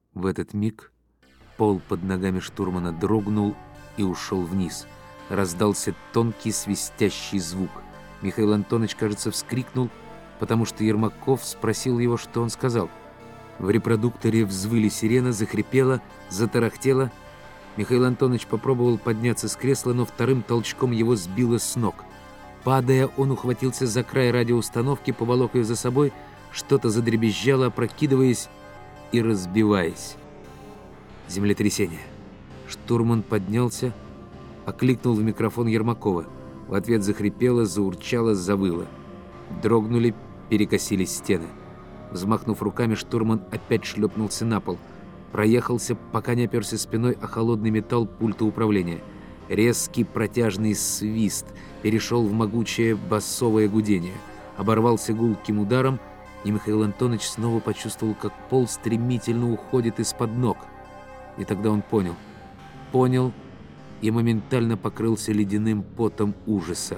В этот миг пол под ногами штурмана дрогнул и ушел вниз. Раздался тонкий свистящий звук. Михаил Антонович, кажется, вскрикнул, потому что Ермаков спросил его, что он сказал. В репродукторе взвыли сирены, захрипело, затарахтело. Михаил Антонович попробовал подняться с кресла, но вторым толчком его сбило с ног. Падая, он ухватился за край радиоустановки, поволок ее за собой, что-то задребезжало, опрокидываясь и разбиваясь. Землетрясение. Штурман поднялся, окликнул в микрофон Ермакова. В ответ захрипело, заурчало, завыло. Дрогнули, перекосились стены. Взмахнув руками, штурман опять шлепнулся на пол. Проехался, пока не оперся спиной о холодный металл пульта управления. Резкий протяжный свист перешел в могучее басовое гудение. Оборвался гулким ударом, и Михаил Антонович снова почувствовал, как пол стремительно уходит из-под ног. И тогда он понял и моментально покрылся ледяным потом ужаса.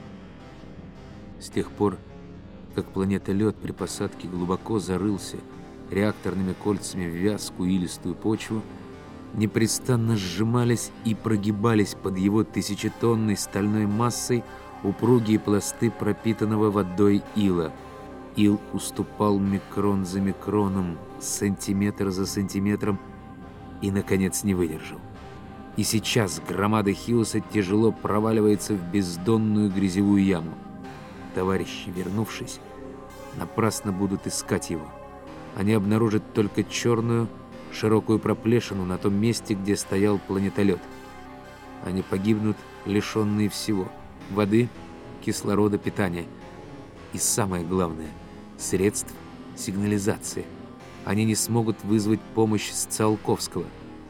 С тех пор, как планета-лед при посадке глубоко зарылся реакторными кольцами в вязкую илистую почву, непрестанно сжимались и прогибались под его тысячетонной стальной массой упругие пласты пропитанного водой ила. Ил уступал микрон за микроном, сантиметр за сантиметром и, наконец, не выдержал. И сейчас громада Хьюза тяжело проваливается в бездонную грязевую яму. Товарищи, вернувшись, напрасно будут искать его. Они обнаружат только черную, широкую проплешину на том месте, где стоял планетолет. Они погибнут, лишенные всего — воды, кислорода, питания. И самое главное — средств сигнализации. Они не смогут вызвать помощь с Циолковского.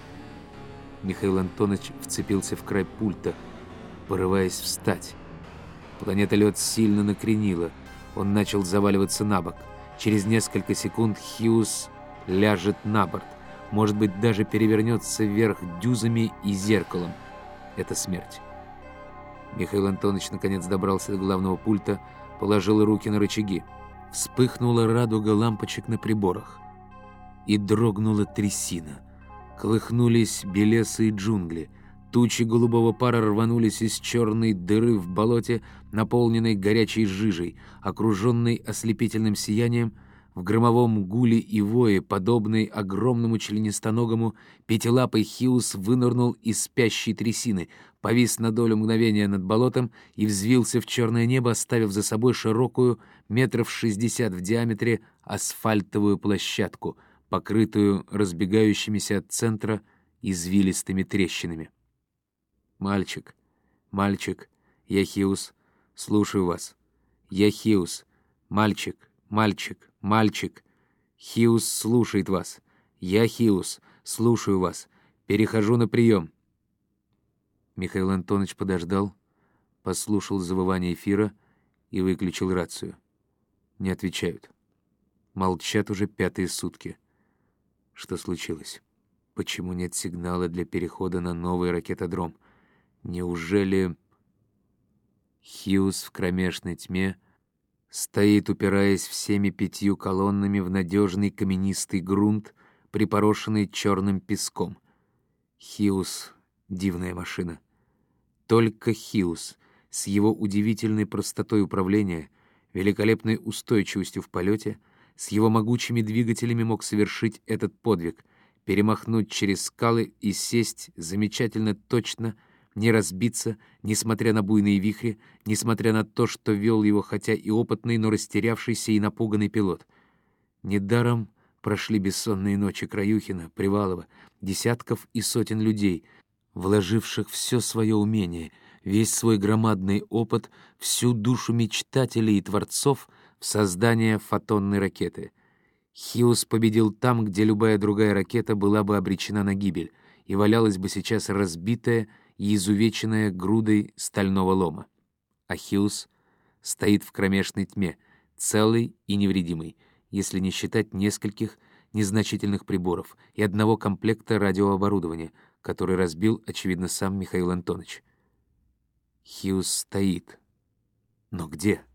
Михаил Антонович вцепился в край пульта, порываясь встать. Планетолет сильно накренило. Он начал заваливаться на бок. Через несколько секунд Хьюз ляжет на борт. Может быть, даже перевернется вверх дюзами и зеркалом. Это смерть. Михаил Антонович наконец добрался до главного пульта, положил руки на рычаги. Вспыхнула радуга лампочек на приборах. И дрогнула трясина. Колыхнулись белесые джунгли. Тучи голубого пара рванулись из черной дыры в болоте, наполненной горячей жижей, окруженной ослепительным сиянием. В громовом гуле и вое, подобный огромному членистоногому, пятилапый Хьюз вынырнул из спящей трясины, повис на долю мгновения над болотом и взвился в черное небо, оставив за собой широкую, 60 метров в диаметре, асфальтовую площадку, покрытую разбегающимися от центра извилистыми трещинами. «Мальчик, мальчик, я Хьюз, слушаю вас. Я Хьюз, мальчик, мальчик, мальчик. Хьюз слушает вас. Я Хьюз, слушаю вас. Перехожу на прием». Михаил Антонович подождал, послушал завывание эфира и выключил рацию. Не отвечают. Молчат уже 5-е сутки. Что случилось? Почему нет сигнала для перехода на новый ракетодром? Неужели... Хьюз в кромешной тьме стоит, упираясь всеми 5 колоннами в надежный каменистый грунт, припорошенный черным песком. Хьюз — дивная машина. Только Хьюз с его удивительной простотой управления, великолепной устойчивостью в полете, с его могучими двигателями мог совершить этот подвиг, перемахнуть через скалы и сесть замечательно точно, не разбиться, несмотря на буйные вихри, несмотря на то, что вел его хотя и опытный, но растерявшийся и напуганный пилот. Недаром прошли бессонные ночи Краюхина, Привалова, десятков и сотен людей, вложивших все свое умение, весь свой громадный опыт, всю душу мечтателей и творцов в создание фотонной ракеты. Хьюз победил там, где любая другая ракета была бы обречена на гибель и валялась бы сейчас разбитая и изувеченная грудой стального лома. А Хьюз стоит в кромешной тьме, целый и невредимый, если не считать нескольких незначительных приборов и одного комплекта радиооборудования, который разбил, очевидно, сам Михаил Антонович. Хьюз стоит. Но где?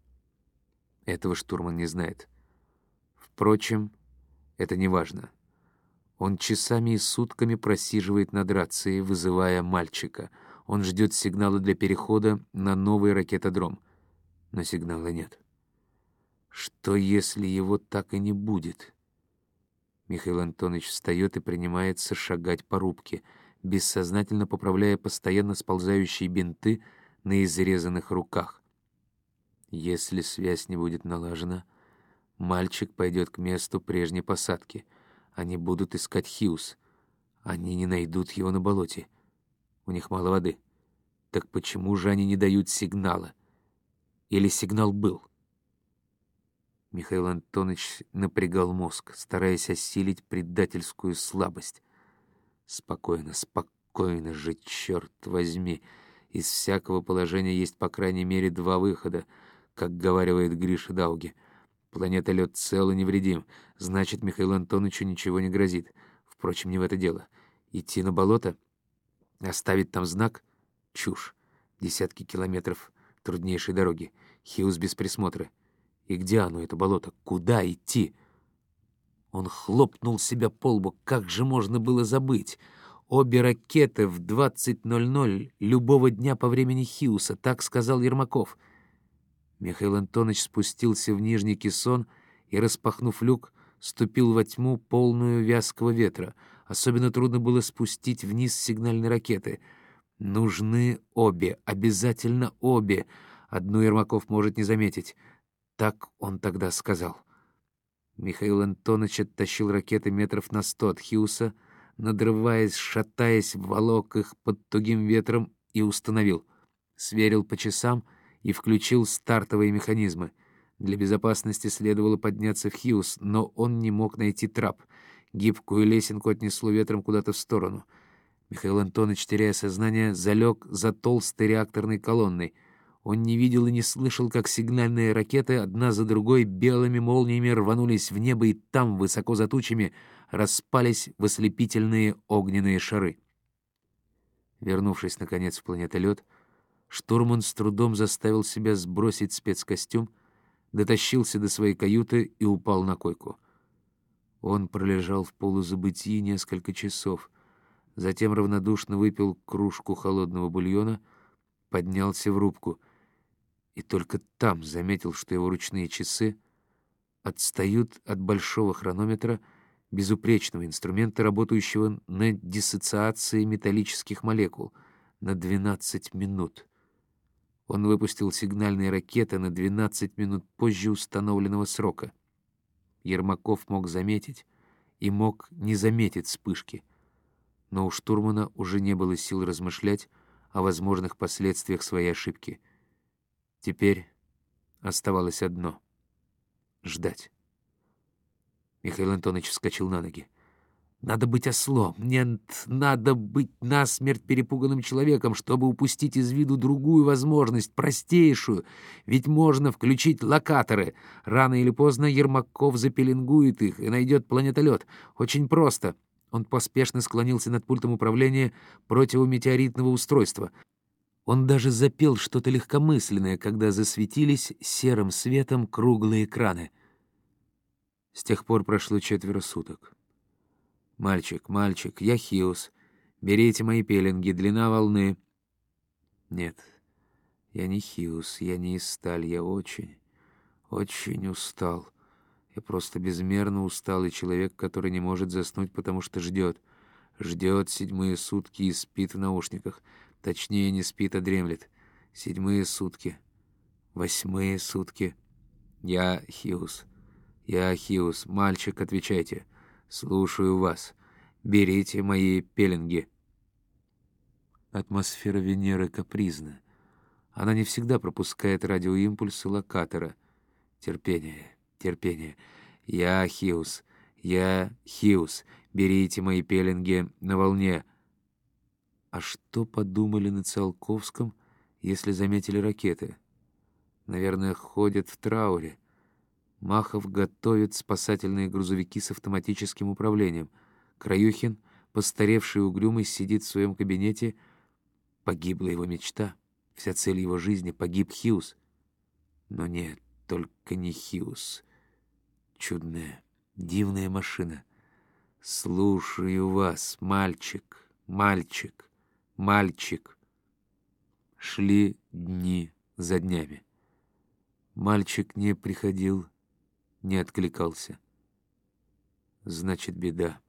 Этого штурман не знает. Впрочем, это не важно. Он часами и сутками просиживает над рацией, вызывая мальчика. Он ждет сигнала для перехода на новый ракетодром. Но сигнала нет. Что, если его так и не будет? Михаил Антонович встает и принимается шагать по рубке, бессознательно поправляя постоянно сползающие бинты на изрезанных руках. Если связь не будет налажена, мальчик пойдет к месту прежней посадки. Они будут искать Хьюз. Они не найдут его на болоте. У них мало воды. Так почему же они не дают сигнала? Или сигнал был? Михаил Антонович напрягал мозг, стараясь осилить предательскую слабость. Спокойно, спокойно же, черт возьми. Из всякого положения есть по крайней мере 2 выхода, как говаривает Гриша Дауги. Планета-лед цел и невредим, значит, Михаилу Антоновичу ничего не грозит. Впрочем, не в это дело. Идти на болото? Оставить там знак? Чушь. Десятки километров труднейшей дороги. Хьюз без присмотра. И где оно, это болото? Куда идти? Он хлопнул себя по лбу. Как же можно было забыть? Обе ракеты в 20:00 любого дня по времени Хьюза, так сказал Ермаков. Михаил Антонович спустился в нижний кессон и, распахнув люк, ступил во тьму, полную вязкого ветра. Особенно трудно было спустить вниз сигнальные ракеты. Нужны обе, обязательно обе. Одну Ермаков может не заметить. Так он тогда сказал. Михаил Антонович оттащил ракеты метров на 100 от Хьюза, надрываясь, шатаясь, волок их под тугим ветром и установил. Сверил по часам и включил стартовые механизмы. Для безопасности следовало подняться в Хьюз, но он не мог найти трап. Гибкую лесенку отнесло ветром куда-то в сторону. Михаил Антонович, теряя сознание, залег за толстой реакторной колонной. Он не видел и не слышал, как сигнальные ракеты одна за другой белыми молниями рванулись в небо, и там, высоко за тучами, распались в ослепительные огненные шары. Вернувшись, наконец, в планетолет, штурман с трудом заставил себя сбросить спецкостюм, дотащился до своей каюты и упал на койку. Он пролежал в полузабытии несколько часов, затем равнодушно выпил кружку холодного бульона, поднялся в рубку и только там заметил, что его ручные часы отстают от большого хронометра, безупречного инструмента, работающего на диссоциации металлических молекул, на 12 минут. Он выпустил сигнальные ракеты на 12 минут позже установленного срока. Ермаков мог заметить и мог не заметить вспышки, но у штурмана уже не было сил размышлять о возможных последствиях своей ошибки. Теперь оставалось одно — ждать. Михаил Антонович вскочил на ноги. «Надо быть ослом! Нет, надо быть насмерть перепуганным человеком, чтобы упустить из виду другую возможность, простейшую. Ведь можно включить локаторы. Рано или поздно Ермаков запеленгует их и найдет планетолет. Очень просто». Он поспешно склонился над пультом управления противометеоритного устройства. Он даже запел что-то легкомысленное, когда засветились серым светом круглые экраны. С тех пор прошло 4 суток. «Мальчик, мальчик, я Хьюз. Берите мои пеленги, длина волны». Нет, я не Хьюз, я не из стали, я очень, очень устал. Я просто безмерно усталый человек, который не может заснуть, потому что ждет. Ждет 7 сутки и спит в наушниках. Точнее, не спит, а дремлет. 7 сутки. 8 сутки. Я Хьюз. Я Хьюз. Мальчик, отвечайте. Слушаю вас. Берите мои пеленги. Атмосфера Венеры капризна. Она не всегда пропускает радиоимпульсы локатора. Терпение, терпение. Я Хьюз. Я Хьюз. Берите мои пеленги на волне. А что подумали на Циолковском, если заметили ракеты? Наверное, ходят в трауре. Махов готовит спасательные грузовики с автоматическим управлением. Краюхин, постаревший и угрюмый, сидит в своем кабинете. Погибла его мечта. Вся цель его жизни — погиб Хьюз. Но нет, только не Хьюз. Чудная, дивная машина. «Слушаю вас, мальчик, мальчик, мальчик». Шли дни за днями. Мальчик не приходил, не откликался. Значит, беда.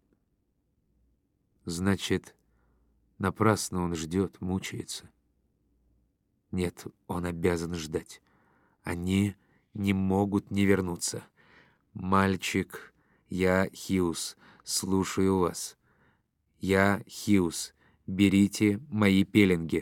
Значит, напрасно он ждет, мучается. Нет, он обязан ждать. Они не могут не вернуться. «Мальчик, я Хьюз, слушаю вас. Я Хьюз, берите мои пеленги».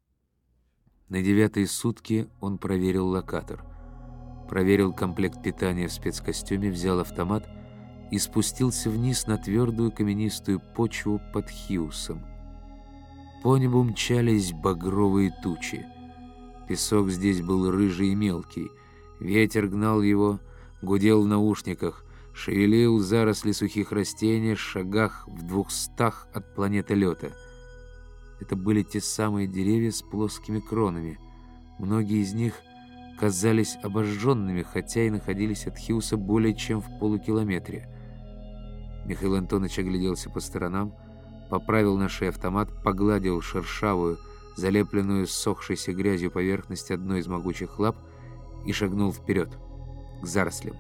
На 9-й сутки он проверил локатор. Проверил комплект питания в спецкостюме, взял автомат и спустился вниз на твердую каменистую почву под Хьюсом. По небу мчались багровые тучи. Песок здесь был рыжий и мелкий. Ветер гнал его, гудел в наушниках, шевелил заросли сухих растений в шагах в 200 от планетолета. Это были те самые деревья с плоскими кронами. Многие из них казались обожженными, хотя и находились от Хьюса более чем в полукилометре. Михаил Антонович огляделся по сторонам, поправил на шее автомат, погладил шершавую, залепленную ссохшейся грязью поверхность одной из могучих лап и шагнул вперед, к зарослям.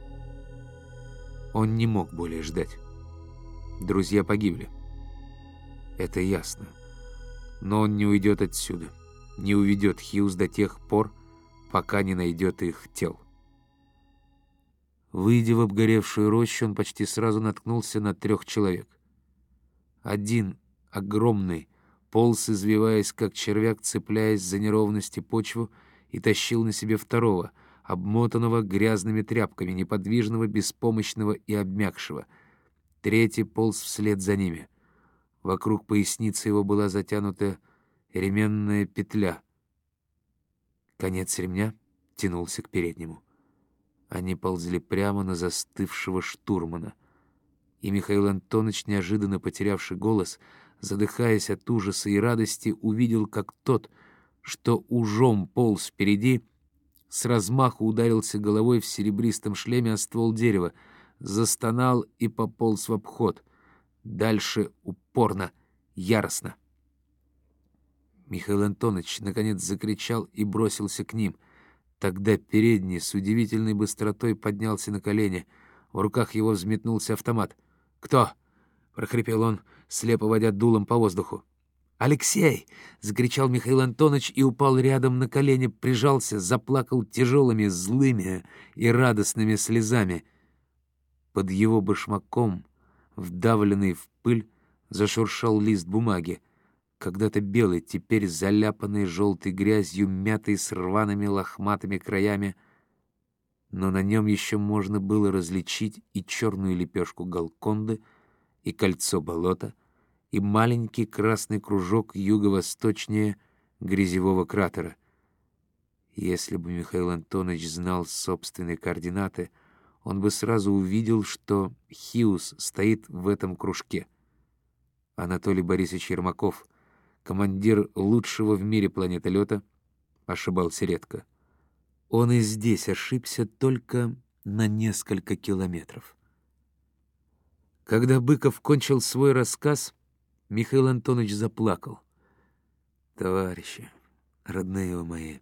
Он не мог более ждать. Друзья погибли. Это ясно. Но он не уйдет отсюда, не уведет Хьюз до тех пор, пока не найдет их тел. Выйдя в обгоревшую рощу, он почти сразу наткнулся на 3 человек. Один, огромный, полз, извиваясь, как червяк, цепляясь за неровности почву, и тащил на себе второго, обмотанного грязными тряпками, неподвижного, беспомощного и обмякшего. Третий полз вслед за ними. Вокруг поясницы его была затянута ременная петля. Конец ремня тянулся к переднему. Они ползли прямо на застывшего штурмана. И Михаил Антонович, неожиданно потерявший голос, задыхаясь от ужаса и радости, увидел, как тот, что ужом полз впереди, с размаху ударился головой в серебристом шлеме о ствол дерева, застонал и пополз в обход. Дальше упорно, яростно. Михаил Антонович наконец закричал и бросился к ним. Тогда передний с удивительной быстротой поднялся на колени. В руках его взметнулся автомат. «Кто?» — прохрипел он, слепо водя дулом по воздуху. «Алексей!» — закричал Михаил Антонович и упал рядом на колени, прижался, заплакал тяжелыми, злыми и радостными слезами. Под его башмаком, вдавленный в пыль, зашуршал лист бумаги. Когда-то белый, теперь заляпанный желтой грязью, мятый с рваными лохматыми краями, но на нем еще можно было различить и черную лепешку Галконды, и кольцо болота, и маленький красный кружок юго-восточнее грязевого кратера. Если бы Михаил Антонович знал собственные координаты, он бы сразу увидел, что Хьюз стоит в этом кружке. Анатолий Борисович Ермаков, командир лучшего в мире планетолета, ошибался редко. Он и здесь ошибся только на несколько километров. Когда Быков кончил свой рассказ, Михаил Антонович заплакал. «Товарищи, родные вы мои,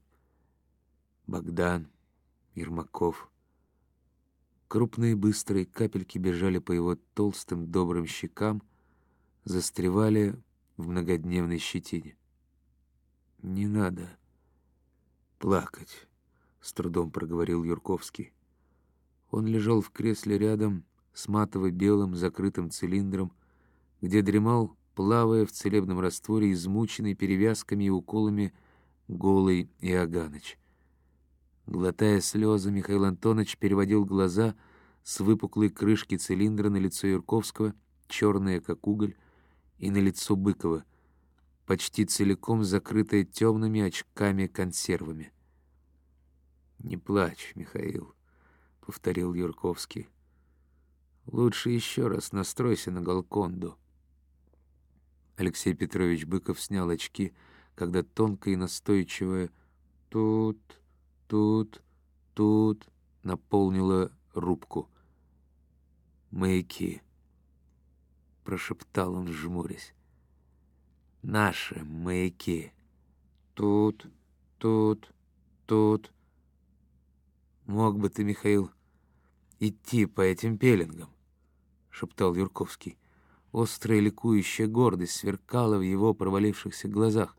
Богдан, Ермаков». Крупные быстрые капельки бежали по его толстым добрым щекам, застревали в многодневной щетине. «Не надо плакать», — с трудом проговорил Юрковский. Он лежал в кресле рядом с матово-белым закрытым цилиндром, где дремал, плавая в целебном растворе, измученный перевязками и уколами, голый Иоганыч. Глотая слезы, Михаил Антонович переводил глаза с выпуклой крышки цилиндра на лицо Юрковского, черное, как уголь, и на лицо Быкова, почти целиком закрытое темными очками-консервами. «Не плачь, Михаил», — повторил Юрковский. «Лучше еще раз настройся на Галконду». Алексей Петрович Быков снял очки, когда тонкое и настойчивое «тут, тут, тут» наполнило рубку. «Маяки». прошептал он, жмурясь. «Наши маяки. Тут, тут, тут. Мог бы ты, Михаил, идти по этим пеленгам», — шептал Юрковский. Острая ликующая гордость сверкала в его провалившихся глазах.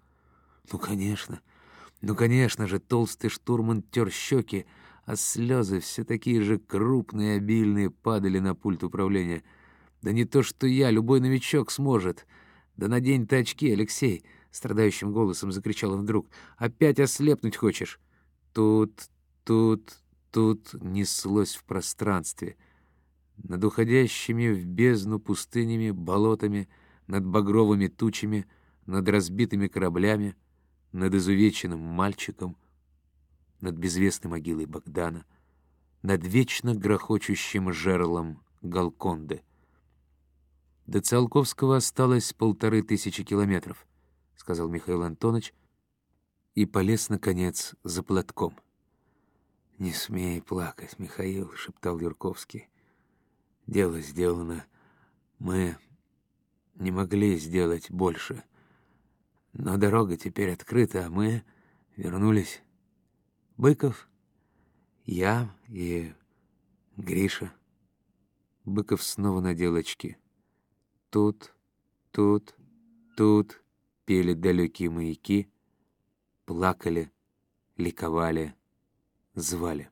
Ну, конечно же, толстый штурман тер щеки, а слезы все такие же крупные и обильные падали на пульт управления. «Да не то что я, любой новичок сможет. Да надень ты очки, Алексей!» — страдающим голосом закричал он вдруг. «Опять ослепнуть хочешь?» Тут, тут неслось в пространстве. Над уходящими в бездну пустынями, болотами, над багровыми тучами, над разбитыми кораблями, над изувеченным мальчиком, над безвестной могилой Богдана, над вечно грохочущим жерлом Галконды. «До Циолковского осталось 1500 километров», — сказал Михаил Антонович и полез, наконец, за платком. «Не смей плакать, Михаил», — шептал Юрковский. «Дело сделано. Мы не могли сделать больше. Но дорога теперь открыта, а мы вернулись. Быков, я и Гриша». Быков снова надел очки. Тут, тут пели далекие маяки, плакали, ликовали, звали.